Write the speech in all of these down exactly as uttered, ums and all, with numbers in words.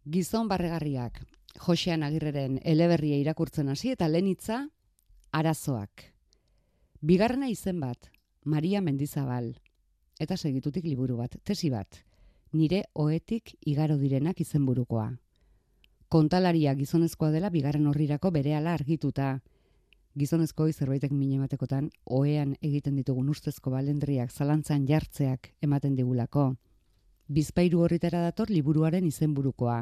Gizon barregarriak, Josean Agirreren eleberria irakurtzen hasi eta lehen hitza, arazoak. Bigarrena izen bat, Maria Mendizabal. Eta segitutik liburu bat, tesi bat, nire ohetik igaro direnak izenburukoa. Kontalaria gizonezkoa dela bigarren horrirako berehala argituta. Gizonezkoi zerbaitek mine ematekotan ohean egiten ditugun ustezko balendriak zalantzan jartzeak ematen digulako. Bizpahiru horritara dator liburuaren izenburukoa.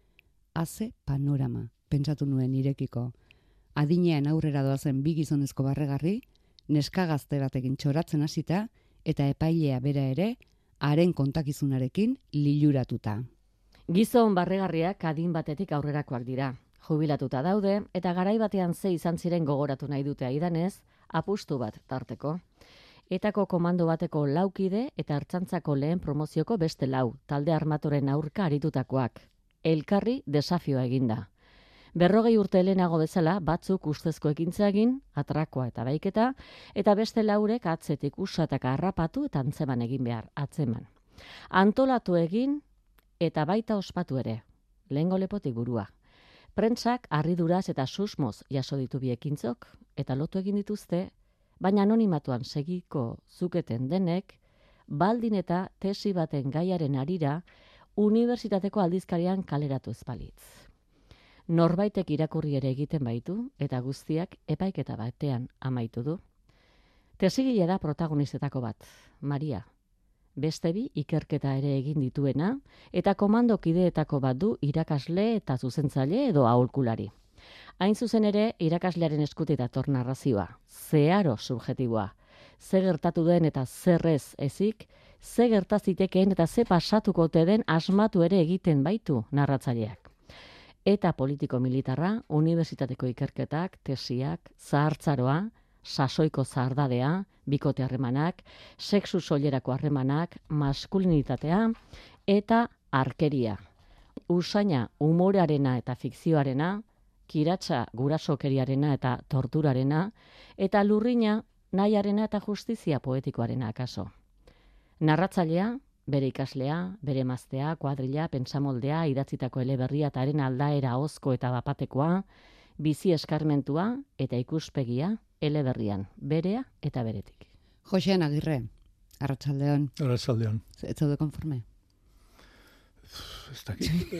Haze panorama, pentsatu nuen irekiko. Adinean aurrera doazen bi gizonezko barregarri, neska gazte batekin txoratzen hasita eta epailea bera ere haren kontakizunarekin liluratuta. Gizon barregarriak adin batetik aurrerakoak dira. Jubilatuta daude eta garai batean ze izan ziren gogoratu nahi dute aidanez, apustu bat tarteko. Etako komando bateko laukide eta ertzaintzako lehen promozioko beste lau, talde armatoren aurka aritutakoak. Elkarri desafioa eginda. Berrogei urte lehenago bezala, batzuk ustezko ekintza egin, atrakoa eta baiketa, eta beste laurek atzetik usataka harrapatu eta antzeman egin behar, atzeman. Antolatu egin eta baita ospatu ere, lehengo lepotik burua. Prentsak harriduraz eta susmoz jaso ditu bi ekintzok, eta lotu egin dituzte, baina anonimatuan segiko zuketen denek, baldin eta tesi baten gaiaren harira, unibertsitateko aldizkarian kaleratu ezpalitz. Norbaitek irakurri ere egiten baitu, eta guztiak epaiketa batean amaitu du. Tesigile da protagonistetako bat, Maria. Beste bi ikerketa ere egin dituena, eta komandokideetako bat du irakasle eta zuzentzaile edo aholkulari. Hain zuzen ere, irakaslearen eskutik dator narrazioa, zeharo subjetiboa. Ze gertatu den eta zerrez ezik, ze gertazitekeen eta ze pasatuko ote den asmatu ere egiten baitu narratzaileak. Eta politiko-militarra, unibertsitateko ikerketak, tesiak, zahartzaroa, sasoiko zahardadea, bikote harremanak, sexu soilerako harremanak, maskulinitatea eta arkeria. Usaina umorearena eta fikzioarena, kiratsa gurasokeriarena eta torturarena, eta lurrina nahiarena eta justizia poetikoarena akaso. Narratzailea, bere ikaslea, bere emaztea, kuadrilla, pentsamoldea, idatzitako eleberria eta haren aldaera hozko eta bapatekoa, bizi eskarmentua eta ikuspegia eleberrian, berea eta beretik. Josean Agirre, arratsaldeon. Arratsaldeon. Ez zaude konforme? Ez dakit.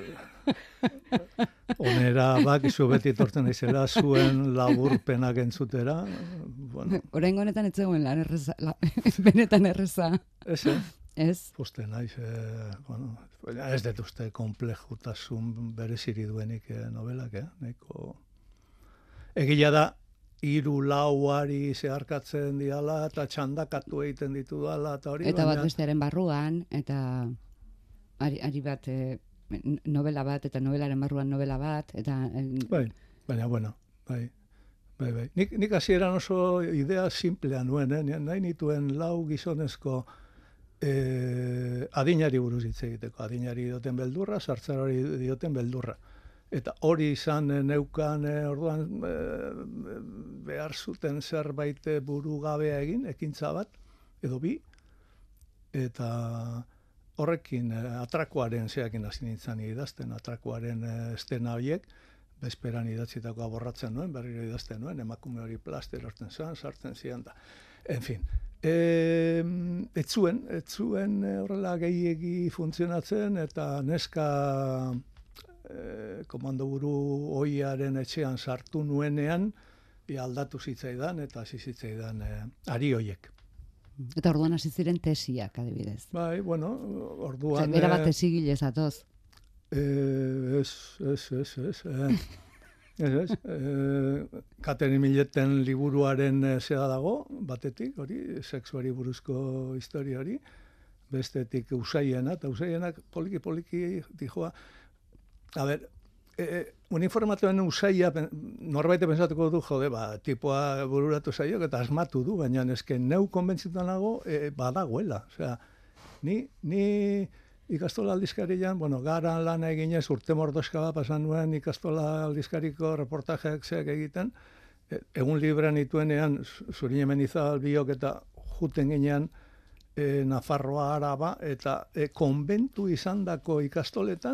Onera bakizu beti etortzen naizela zuen laburpenak entzutera. Bueno. Oraingo honetan ez zegoen lan erreza, la, benetan erreza. Ez, eh? Ez? Poste naiz, eh, bueno, ez dut uste komplejutasun bereziri duenik eh, novelak, eh? Neko... Egia da, hiru lauari zeharkatzen diala eta txandakatu egiten ditu dala eta hori. Eta bat baina... bestearen barruan, eta ari, ari bat eh, novela bat, eta novelaren barruan novela bat, eta... Eh, bai, baina, bueno, bai. Bai, bai. Nik, nik hasieran oso idea simplea nuen, eh? Nahi nituen lau gizonezko eh, adinari buruz hitz egiteko. Adinari dioten beldurra, sartzarari dioten beldurra. Eta hori izan neukan, eh, orduan eh, behar zuten zerbait burugabea egin, ekintza bat, edo bi, eta horrekin eh, atrakoaren zeakin hasi nintzen idazten, atrakoaren eh, estena horiek, bezperan idatzitakoa borratzen nuen, berriro idazten nuen, emakume hori plaster horten zan, sartzen zian da. En fin, e, etzuen, etzuen horrela gehiegi funtzionatzen, eta neska e, komandoburu ohiaren etxean sartu nuenean, e, aldatu zitzaidan, eta hasi zitzaidan e, ari hoiek. Eta orduan hasi ziren tesiak, adibidez. Bai, bueno, orduan... Zer, bera bat tesigile zatoz. Eh, ez, ez, ez, ez. Eh, ez, ez. Eh, Kateri Milleten liburuaren eh, zera dago, batetik, hori, sexuari buruzko historia hori, bestetik usaiena, eta usaienak poliki-poliki dijoa. A ber, eh, uniformatuen usaia, norbait pensatuko du, jode, ba, tipoa bururatu zaiok eta asmatu du, baina eske neu konbentzitan nago, eh, badagoela. Osea, ni... ni ikastola aldizkarian, bueno, garan lana eginez urte mordoska bat pasan nuen ikastola aldizkariko reportajeak zeak egiten, e, egun librean ituenean Zurine Mendizabal biok eta juten ginean e, Nafarroa Araba, eta e, konbentu izandako ikastoletan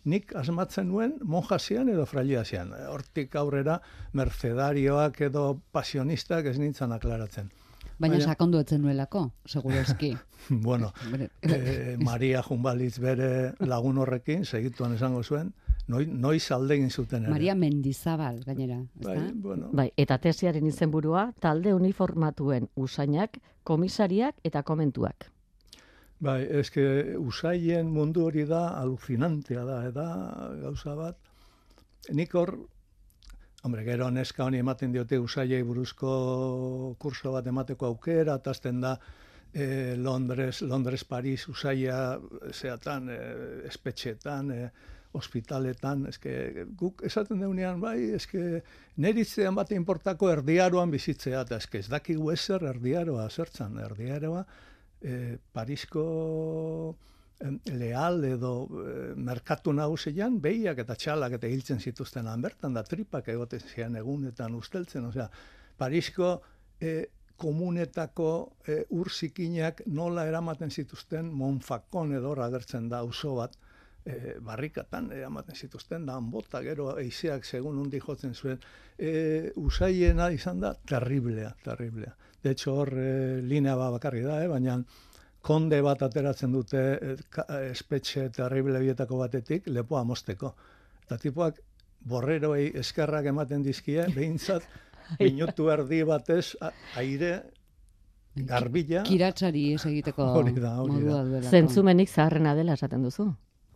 nik asmatzen nuen monja zian edo frailia zian. Hortik aurrera mercedarioak edo pasionistak ez nintzen aklaratzen. Baina sakondu etzen nuelako, seguro eski. Bueno, eh, Maria Junbalitz bere lagun horrekin, segituan esango zuen, Noi, noiz alde egin zuten ere. Maria Mendizabal, gainera. Bai, bueno. Bai, eta tesiaren izenburua talde uniformatuen usainak, komisariak eta komentuak. Bai, eske usaien mundu hori da alucinantea da, eta gauza bat. Nik hor, hombre, gero neska honi ematen diote usaiei buruzko kurso bat emateko aukera, atazten da eh, Londres, Londres, Paris, usaia zeatan, eh, espetxetan, eh, hospitaletan, eske guk esaten deunean, bai, eske neritzean bate inportako erdiaroan bizitzea, eta eske ez dakigu ezer erdiaroa, zertzan erdiaroa, eh, Parisko eh, Leal edo eh, merkatu nagusian behiak eta txalak eta hiltzen zituzten bertan, da tripak egoten zian egunetan usteltzen, osea, Parisko eh, komunetako eh, urzikinak nola eramaten zituzten Monfakon edo hor agertzen da auzo bat, E, barrikatan eramaten zituzten, da bota gero eizeak segun undi jotzen zuen, e, usaiena izan da terriblea, terriblea. De hecho hor e, linea ba bakarri da, eh? Baina konde bat ateratzen dute e, ka, espetxe terrible bietako batetik lepoa mosteko. Eta tipuak borreroei eskerrak ematen dizkie, behintzat minutu erdi batez a, aire garbila. Kiratsari ez egiteko hori da, hori da. Zentzumenik zaharrena dela esaten duzu.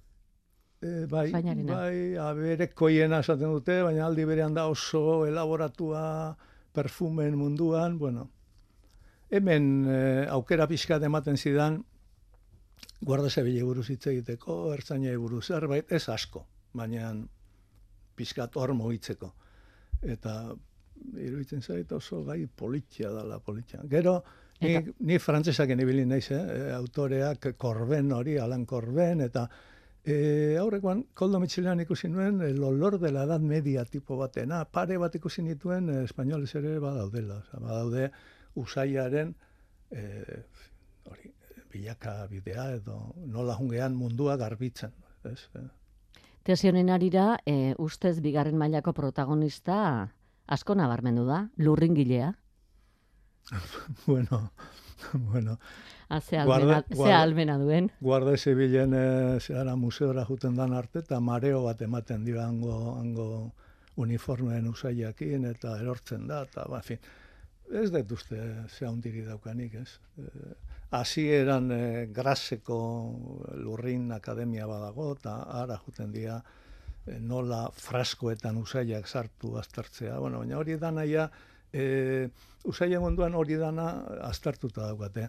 E, bai, Zainarena. bai, aberekoiena esaten dute, baina aldi berean da oso elaboratua perfumen munduan, bueno. Hemen e, aukera pixkat ematen zidan, guarda zibili buruz hitz egiteko, ertzainei buruz zerbait, ez asko, baina pixkat hor mugitzeko. Eta iruditzen zait oso gai politia dela, politia. Gero, ni, ni frantzesak ibili naiz, eh? Autoreak Corben hori, Alan Corben, eta E, aurrekoan, Koldo Mitxilean ikusi nuen El olor de la edad media tipo batena, pare bat ikusi nituen eh, espainolez ere badaudela. Oza, badaude usaiaren eh, hori, bilaka bidea edo nola jungean mundua garbitzen. Ez, eh? Tesi honen arira, e, ustez bigarren mailako protagonista asko nabarmendu da, lurringilea. bueno, bueno. Ze almena, almena duen. Guarda zibilen e, zehara museora juten dan arte, eta mareo bat ematen dira hango, hango uniformeen usaiakin, eta erortzen da, eta, ba, fin, ez dut uste ze handiri daukanik, ez. E, hasieran e, Graseko lurrin akademia badago, eta ara juten dira e, nola fraskoetan usaiak sartu aztertzea. Bueno, baina hori dana ja, e, usaia munduan hori dana aztertuta daukate.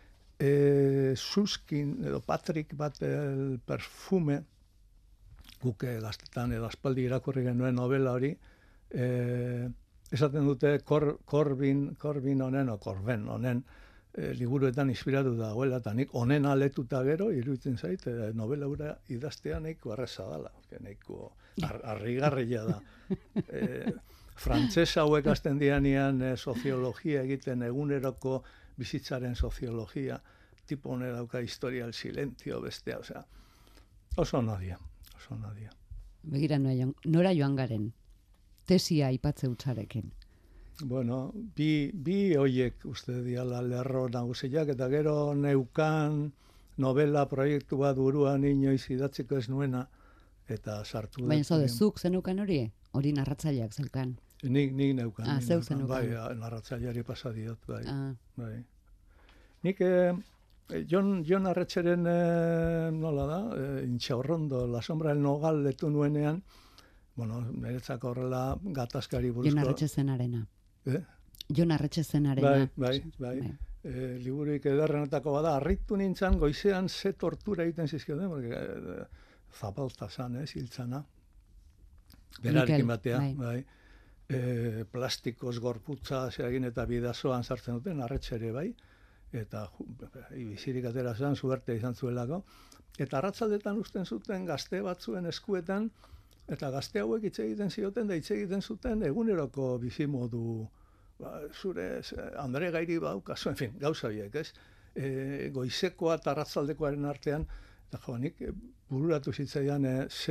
E, Suskin edo Patrick bat el perfume, guke gaztetan edo aspaldi irakurri genuen novela hori, e, esaten dute Cor, Corbin, Corbin honen, o Corben honen, e, liburuetan inspiratu dagoela, eta nik honen aletuta gero, iruditzen zait, e, novela hura idaztea nahiko erreza dela, nahiko ar, argigarria da. E, Frantzesa hauek azten dianean e, soziologia egiten eguneroko bizitzaren soziologia, tipo honen dauka historia, el silencio, bestea, osea, oso nadia, oso nadia. Begira, nora joan garen, tesia aipatze utzarekin. Bueno, bi, bi hoiek uste diala lerro nagusiak, eta gero neukan novela proiektu bat buruan inoiz idatziko ez nuena, eta sartu dut. Baina zaude, zuk zenukan hori? Hori narratzaileak zeukan. Nik, nik neukan. Ah, nik zeu neukan. zenukan. Bai, narratzaileari pasadiot, bai. Ah. Bai. Nik, eh, Jon, Jon Arretxeren, eh, nola da, eh, Intxaurrondo, La sombra del nogal letu nuenean, bueno, niretzako horrela gatazkari buruzko. Jon Arretxezenarena. Eh? Jon Arretxezenarena. Bai, bai, bai. bai. E, liburuik ederrenetako bada, harritu nintzen goizean ze tortura egiten zizkioten, porque e, zapalta zan, ez, hiltzana. Berarekin batea, bai. bai. E, plastikoz gorputza egin eta bidazoan sartzen duten, arretxere bai, eta bizirik atera zen, zuerte izan zuelako. Eta arratzaldetan usten zuten gazte batzuen eskuetan, eta gazte hauek hitz egiten zioten, da hitz egiten zuten eguneroko bizimodu, ba, zure Andre Gairi baukazu, en fin, gauza biek, ez? E, goizekoa eta arratzaldekoaren artean, eta jo, nik bururatu zitzaidan, e, ze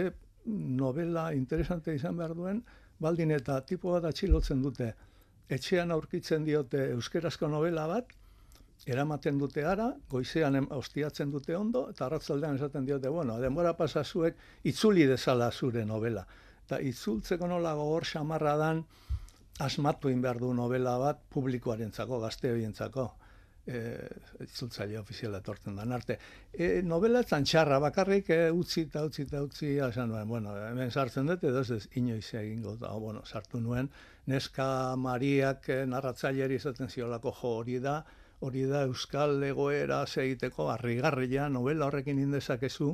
novela interesante izan behar duen, baldin eta tipo bat atxilotzen dute, etxean aurkitzen diote euskerazko novela bat, eramaten dute ara, goizean ostiatzen dute ondo, eta arratzaldean esaten diote, bueno, denbora pasazuek itzuli dezala zure novela. Eta itzultzeko nola gogor xamarra dan, asmatu behar du novela bat publikoarentzako, gazteoientzako. E, itzultzaile ofiziala etortzen dan arte. E, novela etzan txarra, bakarrik e, utzi eta utzi eta utzi, esan nuen, bueno, hemen sartzen dut, edo ez inoiz egingo, da, bueno, sartu nuen, neska Mariak e, narratzaileari izaten ziolako jo hori da, hori da euskal egoera segiteko, harrigarria, novela horrekin indezakezu,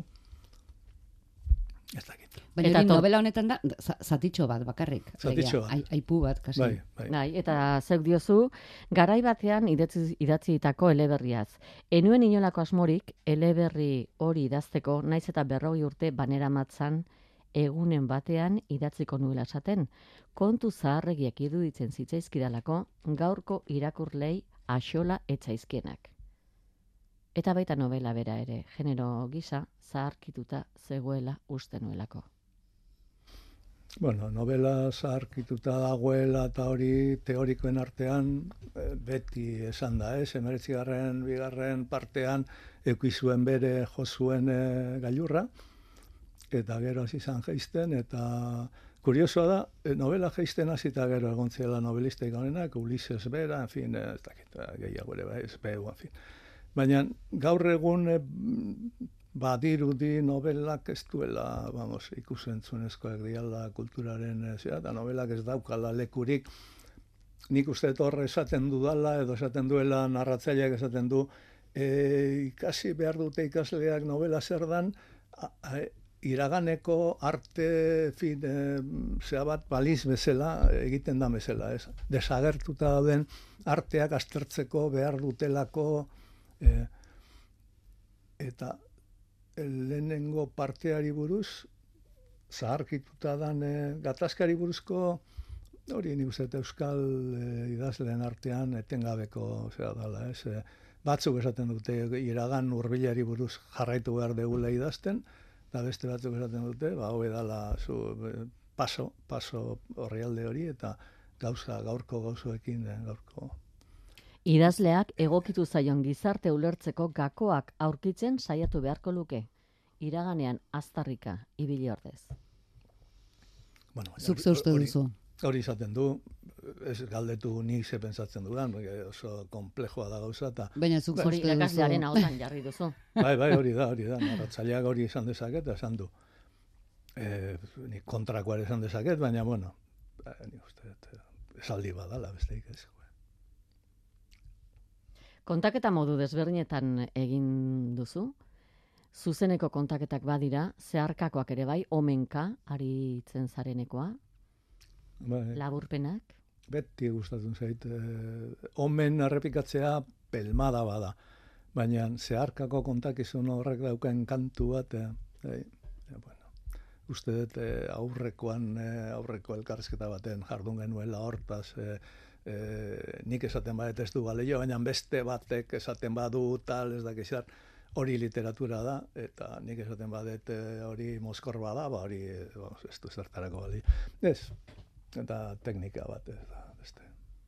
ez dakit. Baina hori novela honetan da, zatitxo bat bakarrik. Zatitxo bat. Ai, aipu bat, kasi. Bai, bai. Bai, eta zeuk diozu, garai batean idatzi, idatzitako eleberriaz. Enuen inolako asmorik, eleberri hori idazteko, naiz eta berrogei urte banera matzan, egunen batean idatziko nuela esaten. Kontu zaharregiak iruditzen zitzaizkidalako, gaurko irakurlei axola etzaizkienak. Eta baita novela bera ere, genero gisa, zaharkituta zegoela uste nuelako. Bueno, novela zaharkituta dagoela eta hori teorikoen artean beti esan da, ez? Emeretzigarren, bigarren partean eukizuen bere jozuen e, gailurra, eta gero hasi izan jaisten, eta kuriosoa da, novela jaisten hasita gero egon zela novelistek honenak, Ulises bera, en fin, ez dakit, gehiago ere, ez behu, en fin. Baina gaur egun e, badirudi novelak ez duela, vamos, ikusentzunezkoak diala kulturaren, zera, eta novelak ez daukala lekurik. Nik uste horre esaten dudala, edo esaten duela narratzaileak esaten du, e, ikasi behar dute ikasleak novela zer dan, a, a, iraganeko arte, fin, e, zera bat, baliz bezala, egiten da bezala, ez? Desagertuta dauden arteak aztertzeko behar dutelako, e, eta lehenengo parteari buruz, zaharkituta dan e, gatazkari buruzko, hori nik uste euskal e, idazleen artean etengabeko zera dala, ez? E, batzuk esaten dute iragan hurbilari buruz jarraitu behar degula idazten, eta beste batzuk esaten dute, ba, hobe dala zu, e, paso, paso horrialde hori, eta gauza, gaurko gauzoekin, e, gaurko... Idazleak egokitu zaion gizarte ulertzeko gakoak aurkitzen saiatu beharko luke. Iraganean aztarrika ibili ordez. Bueno, Zuk ze uste duzu? Hori izaten du, ez galdetu nik ze pentsatzen dudan, oso komplejoa da gauza, eta... Baina zuk ze Hori uste duzu? irakaslearen ahotan jarri duzu. Bai, bai, hori da, hori da, narratzaileak hori esan dezaket, esan du. E, nik kontrakoa ere esan dezaket, baina, bueno, nik uste, esaldi badala, besteik ez. Kontaketa modu desberdinetan egin duzu? Zuzeneko kontaketak badira, zeharkakoak ere bai, omenka, aritzen zarenekoa, Bai, laburpenak. beti gustatzen zait. E, omen errepikatzea pelmada bada, baina zeharkako kontakizun horrek daukaen kantu bat, e, e, e, bueno, uste dut e, aurrekoan, e, aurreko elkarrizketa baten jardun genuela hortaz, e, E, nik esaten badet ez du balio, baina beste batek esaten badu tal, ez dakizar, hori literatura da, eta nik esaten badet e, hori mozkor bada, ba hori e, ez du zertarako balio. Ez, eta teknika bat, ez da, beste.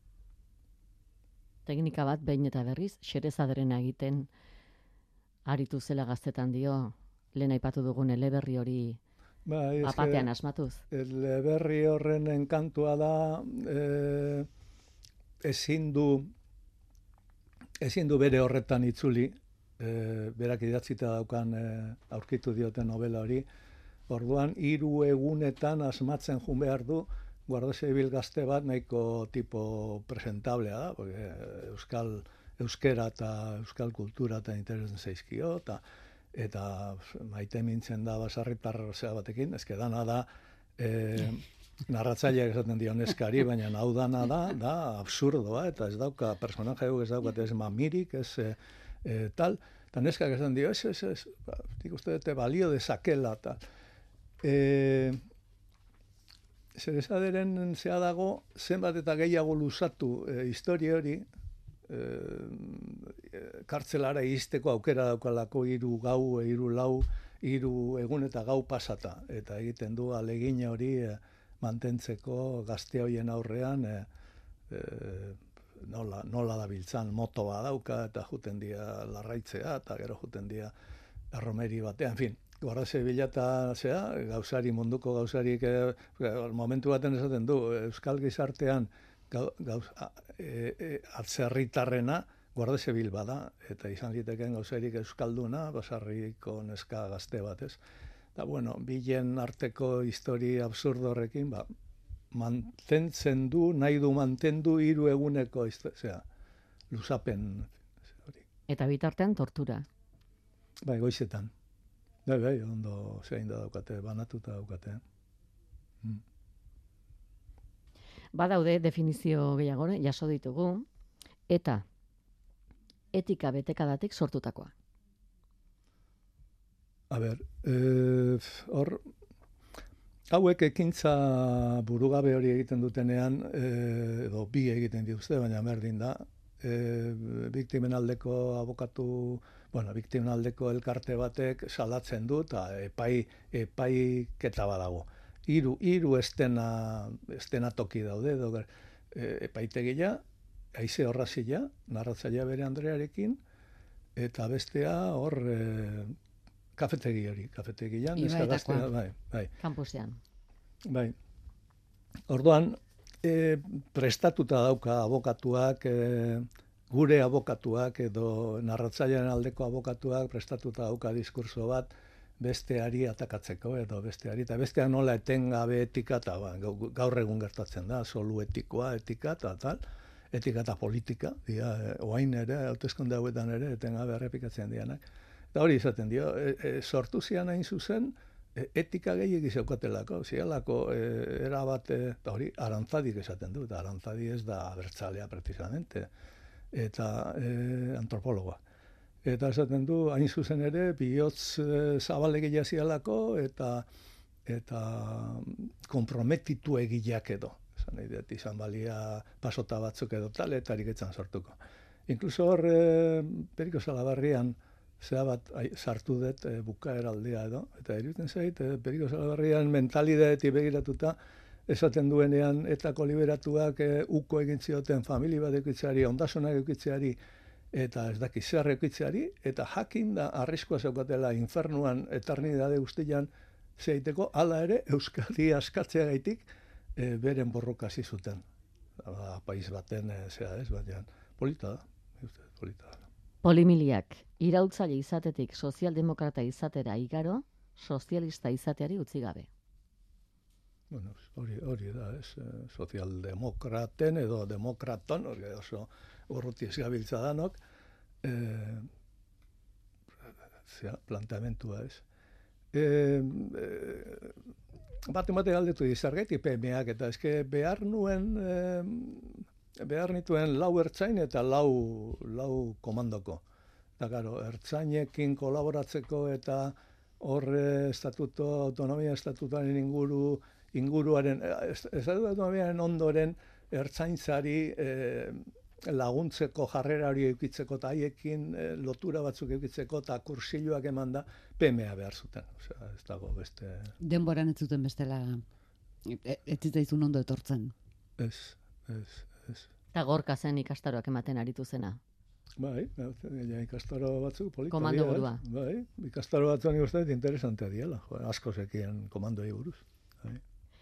Teknika bat, behin eta berriz, xerezaderena egiten aritu zela gaztetan dio, lehen aipatu dugun eleberri hori Ba, apatean asmatuz. Eleberri horren enkantua da, e, ezin du ezin du bere horretan itzuli, e, berak idatzita daukan e, aurkitu dioten novela hori. Orduan hiru egunetan asmatzen jun behar du Guardia Zibil gazte bat nahiko tipo presentablea da, porque euskal euskera eta euskal kultura eta interesen zaizkio, eta eta maite mintzen da basarritar zea batekin, ezke dana da e, narratzaileak esaten dio neskari, baina hau dana da, da absurdoa, eta ez dauka, personaje ez daukat ez mamirik, ez e, e, tal, eta neskak esaten dio, ez, ez, ez, ba, nik uste dute balio dezakela, eta e, Zerezaderen zea dago, zenbat eta gehiago luzatu e, historia hori, e, kartzelara izteko aukera daukalako hiru gau, hiru lau hiru egun eta gau pasata, eta egiten du alegina hori e, mantentzeko gazte horien aurrean e, e, nola, nola dabiltzan moto badauka, eta juten dia larraitzea, eta gero juten dia erromeri batean, en fin, Guardia Zibila eta zea, gauzari, munduko gauzarik, e, momentu baten esaten du, Euskal Gizartean gauz, e, e, atzerritarrena Guardia Zibil bada, eta izan liteken gauzarik euskalduna, basarriko neska gazte bat, ez? Eta, bueno, bilen arteko histori absurdo horrekin, ba, mantentzen du, nahi du mantendu hiru eguneko, zera, luzapen. Hori. Eta bitartean tortura. Bai, goizetan. Bai, bai, ondo zein da daukate, banatuta daukate. Hmm. Badaude definizio gehiago jaso ditugu, eta etika betekadatik sortutakoa. A ber, eh, hor, hauek ekintza burugabe hori egiten dutenean, eh, edo bi egiten dituzte, baina berdin da, eh, biktimen aldeko abokatu, bueno, biktimen aldeko elkarte batek salatzen du, eta epai, epaiketa badago. Hiru, hiru estena, estena toki daude, edo, e, epaitegia, Aize Horrazila, narratzailea bere Andrearekin, eta bestea hor e, kafetegi hori, kafetegian. Ibaetakoa. Bai, bai. Kampusean. Bai. Orduan, e, prestatuta dauka abokatuak, e, gure abokatuak edo narratzailearen aldeko abokatuak prestatuta dauka diskurso bat besteari atakatzeko edo besteari, eta besteak nola etengabe etika, eta ba, gaur egun gertatzen da, solu etikoa, etika, eta tal, etika eta politika, dia, oain ere, hauteskunde hauetan ere, etengabe errepikatzen dianak. Eta hori izaten dio, e, e, sortu zian hain zuzen, e, etika gehiagi zeukatelako, zialako e, erabat, eta hori, arantzadik esaten du, eta arantzadi ez da abertzalea precisamente, eta e, antropologoa. Eta esaten du, hain zuzen ere, bihotz e, zabalegia zialako, eta, eta komprometitu egileak edo. Zan nahi dut, izan balia pasota batzuk edo tal, eta ariketzan sortuko. Inkluso hor, e, Periko Salaberrian, zea bat ai, sartu dut e, bukaeraldea edo, eta iruditzen zait, e, Periko Salaberrian mentalidadetik begiratuta, esaten duenean etako liberatuak e, uko egin zioten famili bat eukitzeari, ondasunak eukitzeari, eta ez daki zer eukitzeari, eta jakin da arriskoa zeukatela infernuan eternidade guztian zeiteko, hala ere Euskadi askatzeagaitik e, beren borroka hasi zuten. Ba, pais baten, e, zea ez, baina polita da, polita da. Polimiliak, iraultzaile izatetik sozialdemokrata izatera igaro, sozialista izateari utzi gabe. Bueno, hori, hori da, ez, sozialdemokraten edo demokraton, hori oso urruti ez gabiltza danok, e, zera, planteamentua ez. E, e, Bate bate galdetu dizargaitik P M ak, eta eske behar nuen, e, behar nituen lau ertzain eta lau, lau komandoko. Eta gero, ertzainekin kolaboratzeko eta horre estatuto, autonomia estatutuaren inguru, inguruaren, estatutu autonomiaren ondoren ertzaintzari e, laguntzeko jarrera hori eukitzeko eta haiekin e, lotura batzuk eukitzeko eta kursiloak eman da P M a behar zuten. Osea, ez dago beste... Denboran ez zuten bestela, ez zitzaizun ondo etortzen. Ez, ez, ez. Eta gorka zen ikastaroak ematen aritu zena. Bai, ja, ikastaro batzuk polita Komando dira, burua. Bai, ikastaro batzuk nik uste dut interesantea diela, jo, asko zekien komandoi buruz. Bai.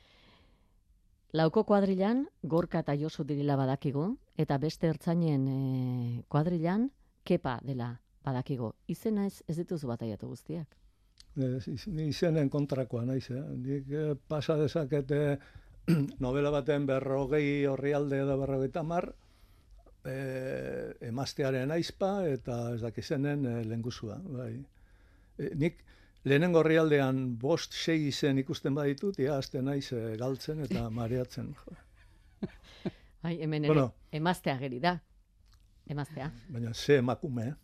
Lauko kuadrilan Gorka eta Josu dirila badakigu, eta beste ertzainen e, kuadrilan Kepa dela badakigu. Izena ez, ez dituzu bataiatu guztiak. Ez, iz, ni izenen kontrakoa naiz, eh? Nik eh, pasa dezakete novela baten berrogei orrialde edo berrogeita hamar, eh, emaztearen aizpa eta ez dakizenen eh, lehengusua. Bai. Eh, nik lehenengo orrialdean bost sei izen ikusten baditut, ia azten naiz eh, galtzen eta mareatzen. Ai, hemen ere, Bueno. emaztea geri da. Emaztea. Baina ze emakume, eh?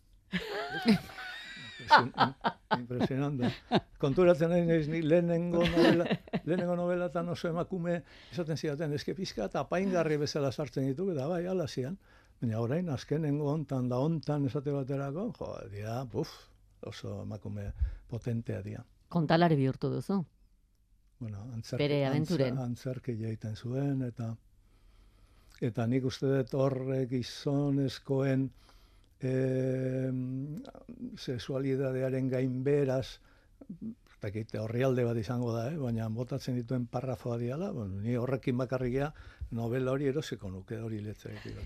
Impresionante. Konturatzen nahi naiz nik lehenengo novela, lehenengo novelatan oso emakume esaten zidaten, eske pizka eta apaingarri bezala sartzen ditu, eta bai, ala zian. Baina orain, azkenengo hontan da hontan esate baterako, jo, dia, buf, oso emakume potentea dira. Kontalari bihurtu duzu. Bueno, antzerki, Bere abenturen. Antzerki egiten zuen, eta eta nik uste dut horre gizonezkoen e, sexualidadearen gainberaz, eta horrialde bat izango da, eh? Baina botatzen dituen parrafoa diala, bueno, ni horrekin bakarrikia novela hori erosiko nuke hori letzeetik.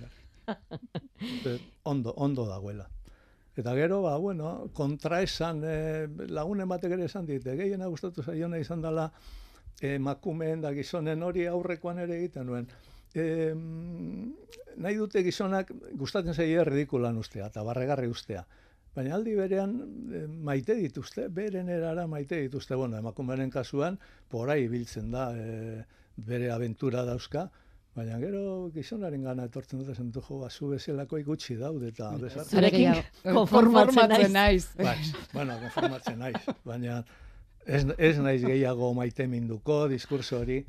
ondo, ondo dagoela. Eta gero, ba, bueno, kontraesan, eh, lagunen batek ere esan dite, gehiena gustatu zaiona izan dela emakumeen da gizonen hori aurrekoan ere egiten nuen. E, nahi dute gizonak gustatzen zaie ridikulan ustea, eta barregarri ustea. Baina aldi berean e, maite dituzte, beren erara maite dituzte. Bueno, emakumearen kasuan, porai ibiltzen da, e, bere abentura dauzka, baina gero gizonaren gana etortzen dut esan du, jo, zu bezalako gutxi daude eta bezar. Zurekin konformatzen naiz. Bai, bueno, konformatzen naiz, baina ez, ez naiz gehiago maite minduko, diskurso hori,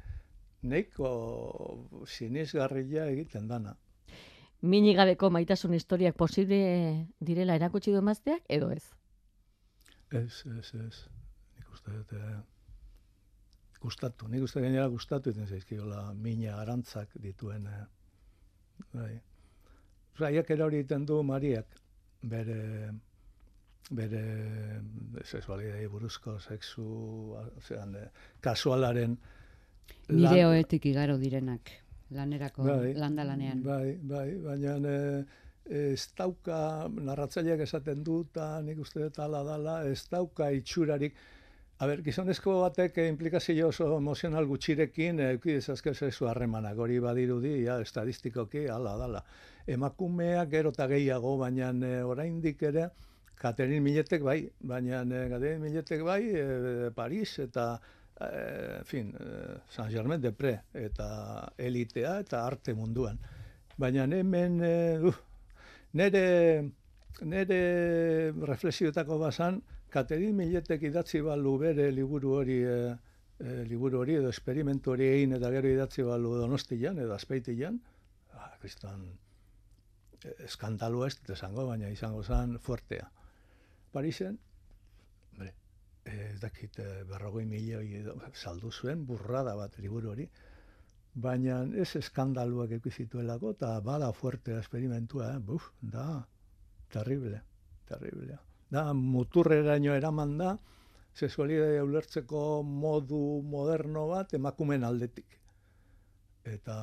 neiko sinisgarria egiten dana. Minigabeko maitasun historiak posible direla erakutsi du emazteak, edo ez? Ez, ez, ez. Nik uste dut, eh, gustatu. Nik uste gainera gustatu iten zaizkiola mina arantzak dituen. Eh, bai. Zaiak ere hori iten du Mariak, bere, bere sexualidei buruzko, sexu, ozean, eh, kasualaren Bideoetik igaro direnak, lanerako, bai, landa lanean. Bai, bai, baina e, ez dauka, narratzaileak esaten du, eta nik uste dut ala dala, ez dauka itxurarik. A ber, gizonezko batek implikazio oso emozional gutxirekin, euki dezazke sexu harremanak, hori badirudi, ja, estadistikoki, ala dala. Emakumeak gero eta gehiago, baina e, oraindik ere, Catherine Milletek bai, baina e, Catherine Milletek bai, e, Paris eta en fin, Saint Germain de Prés eta elitea eta arte munduan. Baina hemen uh, nere nere reflexioetako bazan, Catherine Milletek idatzi balu bere liburu hori eh, eh, liburu hori edo esperimentu hori egin eta gero idatzi balu Donostian edo Azpeitian, ah, kriston eskandalua ez dut esango, baina izango zen fuertea. Parisen, hombre, ez dakit berrogei milioi saldu zuen, burrada bat liburu hori, baina ez eskandaluak ekizituelako, eta bada fuertea esperimentua, eh? Buf, da, terrible, terrible. Da, muturreraino eraman da, sexualidadea ulertzeko modu moderno bat emakumeen aldetik. Eta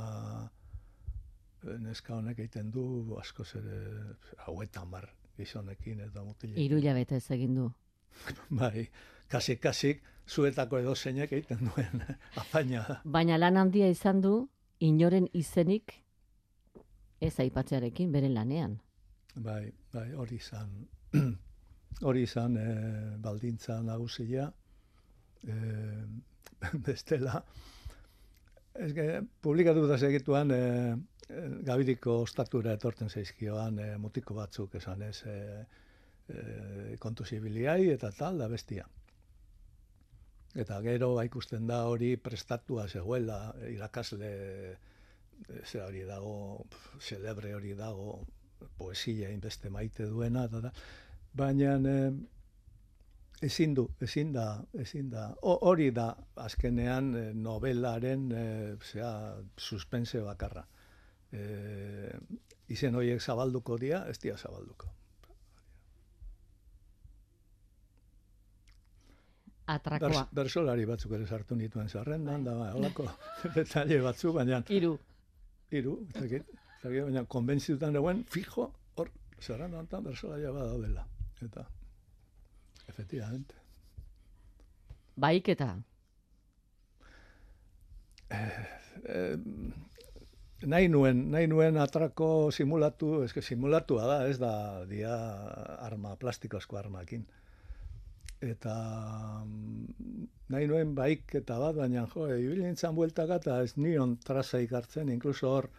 neska honek egiten du, askoz ere, hauetan bar, gizonekin eta mutilekin. Hiru hilabete ez egin du. Bai, kasik-kasik, zuetako edo zeinek egiten duen apaina da. Baina lan handia izan du, inoren izenik ez aipatzearekin beren lanean. Bai, bai, hori izan, hori izan e, baldintza nagusia, e, bestela, ez que, publikatu da segituan, e, Gabiriko ostatura etortzen zaizkioan e, mutiko batzuk esan ez, e, E, kontu zibiliai eta tal da bestia. Eta gero ikusten da hori prestatua zegoela, irakasle ze hori dago, celebre hori dago, poesia inbeste maite duena, eta da. Baina e, ezin du, ezin da, ezin da. Hori da azkenean e, novelaren e, zera, suspense bakarra. E, izen horiek zabalduko dira, ez dira zabalduko. Atrakoa. Bers, bersolari batzuk ere sartu nituen zerrendan, da, holako detalle batzuk, baina... Hiru. Hiru, zekit, zekit, baina konbentzitutan dagoen, fijo, hor, zerrendan tan bersolaria badaudela. Eta, efectivamente. Baiketa. Eh, eh, nahi nuen, nahi nuen atrako simulatu, eske simulatua da, ez da, dia arma, plastikozko armakin. Eta nahi nuen baiketa bat, baina jo, ibili nintzen bueltaka eta ez nion trazaik hartzen, inkluso hor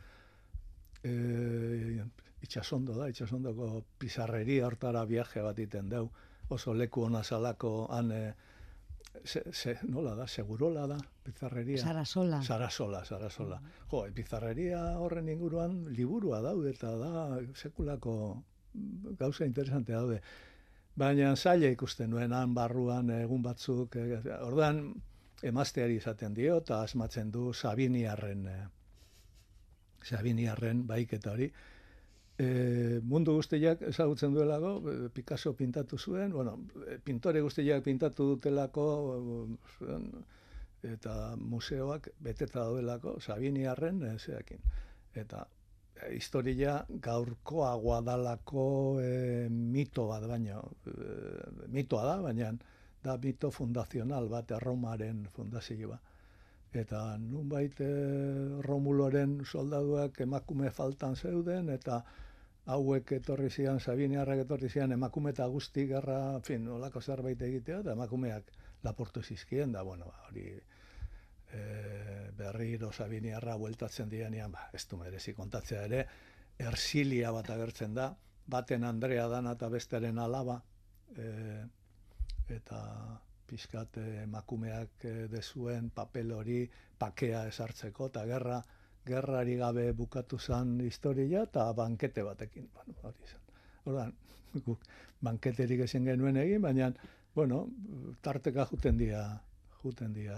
e, itxasondo da, itxasondoko pizarreria hortara viaje bat iten deu, oso leku hona salako han, e, se, se, nola da, segurola da, pizarreria. Sarasola. Sarasola, Sarasola. Mm. Jo, pizarreria horren inguruan liburua daude eta da sekulako gauza interesante daude. Baina zaila ikusten nuen, han barruan egun batzuk, e, orduan emazteari izaten dio, eta asmatzen du Sabiniarren, e, Sabiniarren baiketa hori. E, mundu guztiak ezagutzen duelako, Picasso pintatu zuen, bueno, pintore guztiak pintatu dutelako, eta museoak beteta daudelako, Sabiniarren, e, zeakin. Eta historia gaurkoagoa dalako e, mito bat baino, e, mitoa da, baina da mito fundazional bat, Erromaren fundazioa. Eta nunbait e, Romuloren soldaduak emakume faltan zeuden, eta hauek etorri zian, Sabiniarrak etorri zian, emakume eta guzti gerra, fin, olako zerbait egitea, eta emakumeak laportu zizkien, da, bueno, hori e, berriro Sabiniarra bueltatzen dianean, ba, ez du merezi kontatzea ere, Ersilia bat agertzen da, baten Andrea dana eta bestearen alaba, e, eta pixkat emakumeak e, dezuen papel hori pakea esartzeko, eta gerra, gerrari gabe bukatu zen historia, eta bankete batekin, bueno, hori zen. Ordan, guk banketerik ezin genuen egin, baina, bueno, tarteka juten dia, juten dia,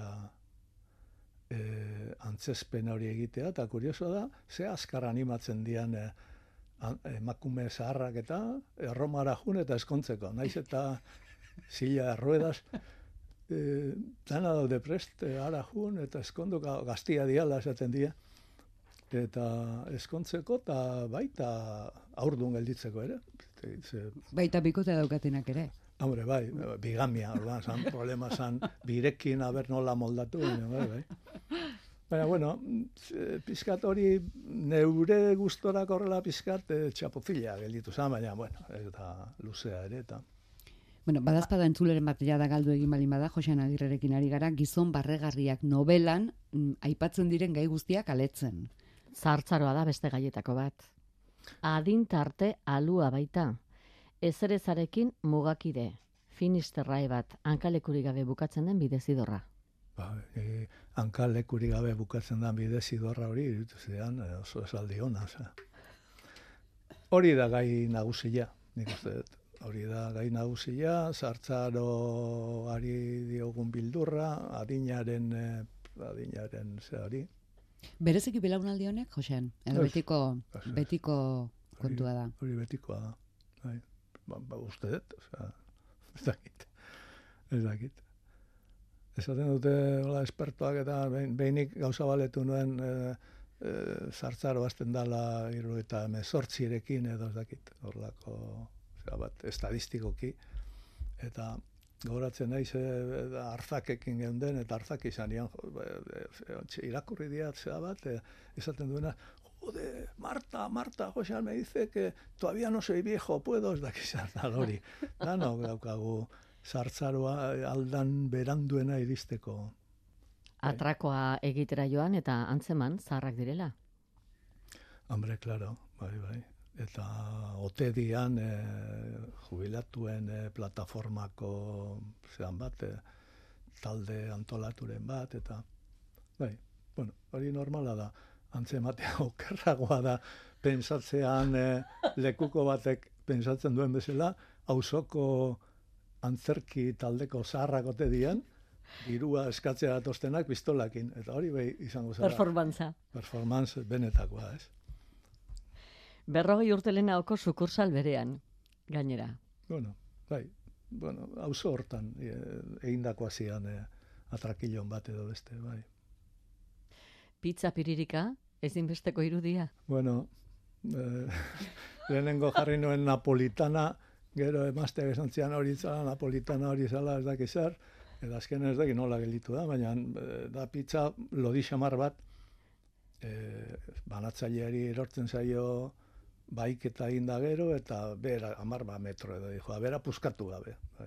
E, antzespen hori egitea, eta kurioso da, ze azkar animatzen dian e, an, emakume zaharrak eta Erromara jun eta eskontzeko, naiz eta zila erruedaz, e, dana daude prest, e, ara jun eta eskonduka gaztia diala esaten dira, eta eskontzeko eta baita aurdun gelditzeko ere. Ze, baita bikote daukatenak ere. Hombre, bai, bigamia, orduan, zan, problema zan, birekin haber nola moldatu, baina, bai, bai. Baina, bueno, pizkat hori neure gustorak horrela pizkat txapofila gelditu zan, baina, bueno, eta luzea ere, eta... Bueno, badazpada entzuleren bat da galdu egin balin bada, Joxean Agirrerekin ari gara, gizon barregarriak nobelan m, aipatzen diren gai guztiak aletzen. Zahartzaroa da beste gaietako bat. Adin tarte alua baita. Ezerezarekin mugakide, finisterrae bat, hankalekurik gabe bukatzen den bidezidorra. Ba, e, hankalekurik gabe bukatzen den bidezidorra hori, irutuzean, oso esaldi hona. Hori da gai nagusia, nik uste dut. Hori da gai nagusia, zahartzaroari diogun bildurra, adinaren, adinaren ze hori. Bereziki belaunaldi honek, Josean, edo betiko, betiko kontua da. Hori betikoa da, bai. Ba, ba uste dut, osea, ez dakit, ez dakit. Esaten dute, hola, espertoak eta behin, behinik gauza baletu nuen e, e, zartzaro azten dala hiru eta hemezortzirekin edo ez dakit, horlako, osea, bat, estadistikoki, eta gogoratzen naiz e, arzakekin geunden, eta arzak izan ian, e, e, irakurri diatzea bat, e, esaten duena, Joder, Marta, Marta, José me dice que todavía no soy viejo, puedo, ez dakizan hori. Dano, gaukagu, zartzaroa aldan beranduena iristeko. Atrakoa egitera joan eta antzeman zaharrak direla. Hombre, claro, bai, bai. Eta ote dian e, jubilatuen e, plataformako zean bat, e, talde antolaturen bat, eta bai, bueno, hori normala da. Antzematea okerragoa da, pensatzean e, lekuko batek pensatzen duen bezala, auzoko antzerki taldeko zaharrak ote dian, dirua eskatzea datostenak pistolakin, eta hori bai izango zara. Performantza. Performance benetakoa, ez? Berrogei urte lehenago sukursal berean, gainera. Bueno, bai, bueno, auzo hortan e, egindakoa zian e, atrakilon bat edo beste, bai. Pizza piririka, ezinbesteko irudia. Bueno, eh, lehenengo jarri nuen napolitana, gero emazteak esan zian hori zala, napolitana hori zala ez dakiz zer, eta azken ez dakit nola gelditu da, baina da pizza lodi xamar bat, eh, banatzaileari erortzen zaio baik eta inda gero, eta bera hamar ba metro edo dijo, bera puskatu gabe. Bai.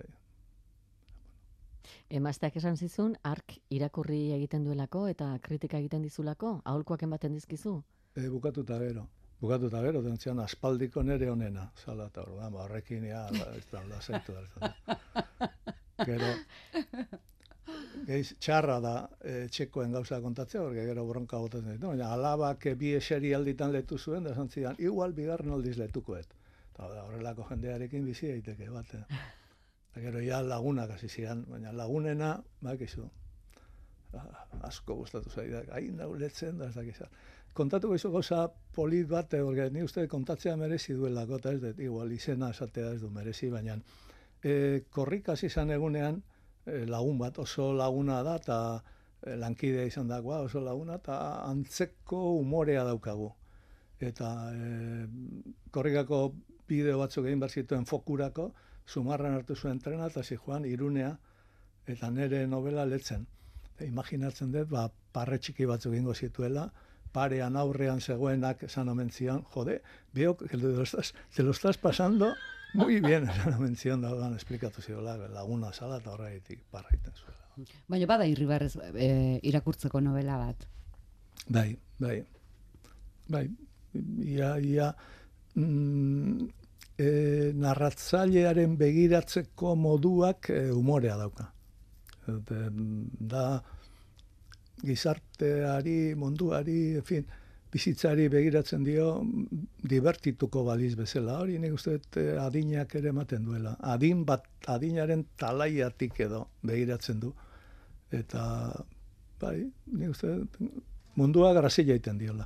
Emazteak esan zizun, ark irakurri egiten duelako eta kritika egiten dizulako, aholkuak ematen dizkizu? E, bukatuta gero. Bukatuta gero, dentzian aspaldiko nere honena. Zala eta hor, ba, horrekin ja, ez da, lasaitu da. Gero, geiz, txarra da e, txekoen gauza kontatzea, porque gero bronka botatzen ditu. Baina alabak bi eseri alditan letu zuen, da esan zidan, igual bigarren aldiz letukoet. Eta horrelako jendearekin bizi daiteke bat. Eh. Eta gero ja lagunak hasi ziren, baina lagunena, bakizu, asko gustatu zaidak, hain nauletzen da ez dakizan. Kontatuko izu gauza polit bat, porque ni uste kontatzea merezi duelako, eta ez dut, igual izena esatea ez du merezi, baina e, korrik hasi izan egunean e, lagun bat, oso laguna da, eta e, lankidea izan dagoa, oso laguna, eta antzeko umorea daukagu. Eta e, korrikako bideo batzuk egin behar zituen fokurako, Zumarran hartu zuen trena, eta zijoan Irunea, eta nire novela letzen. E, imaginatzen dut, ba, parre txiki batzuk egingo zituela, parean aurrean zegoenak esan omen zion, jode, veo que te lo estás, te lo estás pasando muy bien, esan omen zion da gan esplikatu ziola, laguna zala eta horretik parraiten zuela. Baina bada irribarrez e, irakurtzeko novela bat. Bai, bai, bai, ia, ia, mm, e, narratzailearen begiratzeko moduak e, umorea dauka. E, da, gizarteari, munduari, en fin, bizitzari begiratzen dio divertituko baliz bezala. Hori nik uste dut adinak ere ematen duela. Adin bat, adinaren talaiatik edo begiratzen du. Eta, bai, nik uste dut mundua grazia egiten diola.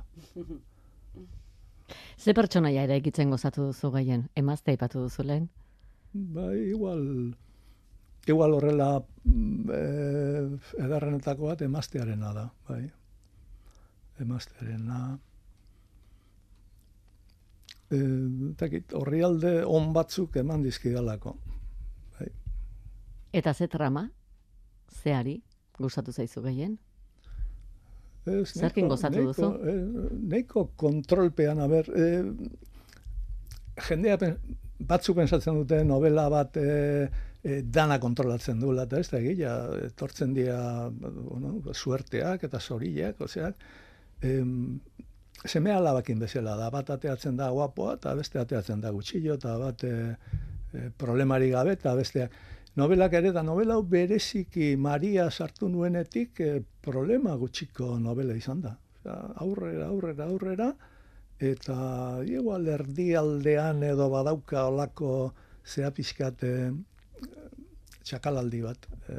Ze pertsonaia ere egitzen gozatu duzu gehien? Emazte aipatu duzu lehen? Bai, igual... Igual horrela eh, edarrenetako bat emaztearena da, bai. Emaztearena. Eh, Horrialde on batzuk eman dizkidalako. Bai. Eta ze trama? Zeari? Gustatu zaizu gehien? Ez, Zerkin gozatu neiko, duzu? Eh, neiko kontrolpean, a ber, eh, jendea pen, batzuk pensatzen dute novela bat eh, E, dana kontrolatzen duela, eta ez da egia, etortzen dira bueno, suerteak eta zoriak, oseak, em, seme alabakin bezala da, bat ateatzen da guapoa, eta beste ateatzen da gutxillo, eta bat e, e, problemari gabe, eta besteak. Novelak ere da, novela hau bereziki Maria sartu nuenetik e, problema gutxiko novela izan da. Aurrera, aurrera, aurrera, eta igual erdialdean edo badauka olako zea pixkat e, txakalaldi bat. E,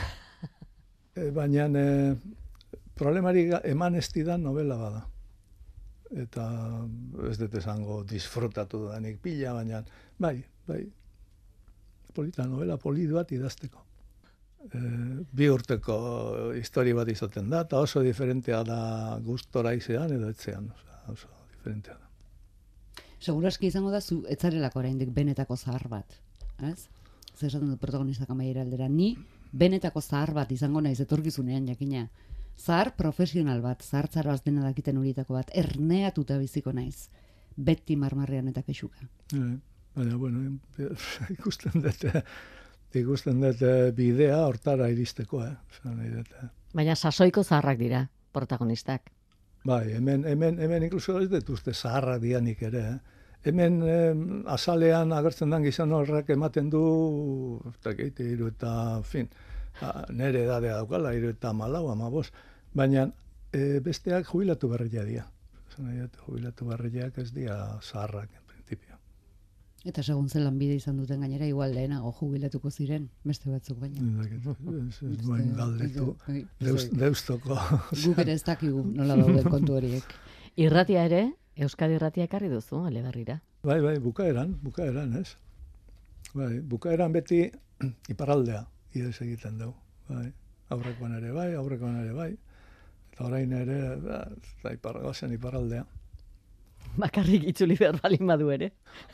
e, baina e, problemari eman ez didan novela bada. Eta ez dut esango disfrutatu danik pila, baina bai, bai, polita novela polit bat idazteko. E, bi urteko histori bat izaten da, eta oso diferentea da gustora izean edo etzean, oso diferentea da. Seguraski izango da zu etzarelako oraindik benetako zahar bat, ez? Zer esaten dut protagonistak amaiera aldera, ni benetako zahar bat izango naiz etorkizunean jakina. Zahar profesional bat, zahartzaroaz dena dakiten horietako bat, erneatuta biziko naiz, beti marmarrean eta kexuka. E, baina, bueno, ikusten dut, ikusten dut bidea hortara iristeko, eh? Nahi dut, eh? Baina sasoiko zaharrak dira, protagonistak. Bai, hemen, hemen, hemen inkluso ez dut uste zaharrak dianik ere, eh? Hemen eh, azalean agertzen den gizan horrek ematen du, eta geite, iru eta, fin, nere edadea daukala, iru eta malau, amabos, baina e, besteak jubilatu berria dira. Jubilatu berriak ez dira zaharrak, en principio. Eta segun zelan bide izan duten gainera, igual lehenago jubilatuko ziren, beste batzuk baina. Ez duen galdetu, deustoko. Guk ere ez dakigu nola daude kontu horiek. Irratia ere, Euskadi Irratia ekarri duzu, Eleberrira. Bai, bai, bukaeran, bukaeran, ez? Bai, bukaeran beti iparraldea ides egiten dugu. Bai, aurrekoan ere bai, aurrekoan ere bai. Eta orain ere, da, da iparragozen iparraldea. Bakarrik itzuli behar balin badu ere.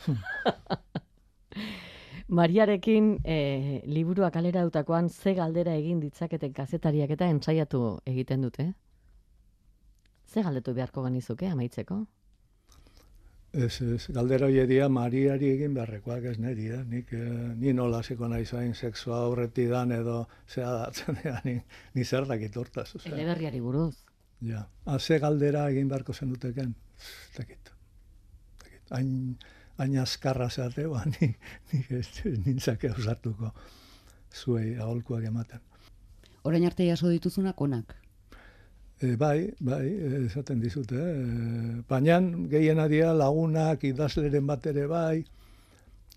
Mariarekin eh, liburua kalera dutakoan ze galdera egin ditzaketen kazetariak eta entsaiatu egiten dute. Ze galdetu beharko genizuke amaitzeko? Ez, ez, galdera hori edia Mariari egin beharrekoak ez niri, eh? Nik, eh, ni nola zeko nahi zain sexua aurreti dan edo zea datzen ea, ni, ni zer dakit hortaz. O sea. Eleberriari buruz. Ja, ze galdera egin beharko zenuteken, dakit. Hain, hain askarra zeate, ba, ni, ni nintzake ausartuko zuei aholkuak ematen. Orain arte jaso dituzunak onak? E, bai, bai, esaten dizute. E, baina gehiena dira lagunak, idazleren bat ere bai,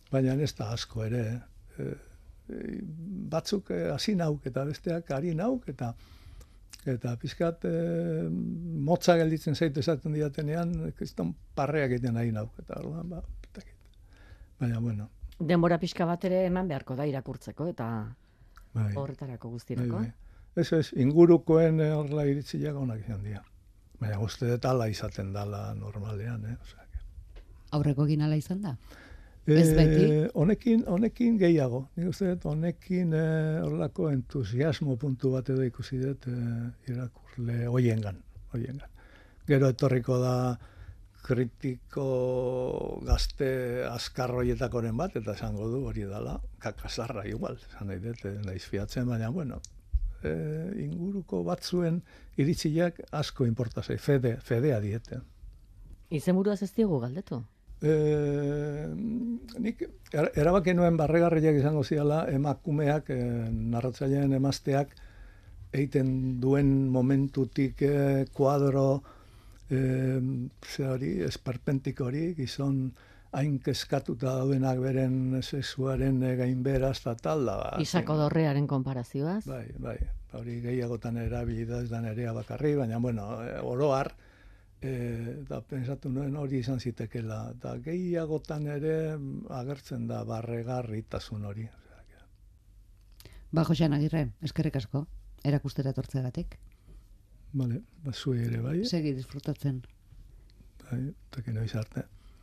baina ez da asko ere. E, e, batzuk e, hasi nauk eta besteak ari nauk eta eta pizkat e, motza gelditzen zaitu esaten diatenean, kriston parreak egiten nahi nauk eta orduan ba, pitakit. Baina bueno. Denbora pixka bat ere eman beharko da irakurtzeko eta Bai. horretarako guztirako. Bai, bai. Ez ez, ingurukoen horrela iritziak onak izan dira. Baina uste dut ala izaten dala normalean, eh? Osea, Aurreko egin ala izan da? Ez beti? Honekin, honekin gehiago. Nik uste dut, honekin eh, horrelako entusiasmo puntu bat edo ikusi dut eh, irakurle hoiengan, hoiengan. Gero etorriko da kritiko gazte azkar hoietakoren bat, eta esango du hori dala, kakasarra igual, esan nahi dut, naiz fiatzen, baina, bueno, e, inguruko batzuen iritziak asko inporta zai, fede, fedea diete. Izenburuaz ez diegu galdetu? E, nik er, erabaki nuen barregarriak izango ziala emakumeak, e, narratzaileen emazteak, egiten duen momentutik e, kuadro, e, ze hori, esperpentik hori, gizon hain kezkatuta daudenak beren sexuaren gainberaz eta tal da. Ba, Isako dorrearen konparazioaz? Bai, bai, hori gehiagotan erabili da ez da nerea bakarri, baina, bueno, oroar, e, da pensatu nuen hori izan zitekela, eta gehiagotan ere agertzen da barregarritasun hori. Ba, Joxean Agirre, eskerrik asko, erakustera etortzeagatik. Bale, ba, zuei ere bai. Segi disfrutatzen. Bai, eta noiz arte.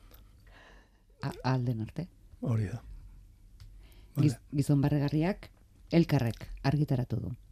Alden arte. Hori da. Giz, gizon barregarriak elkarrek argitaratu du.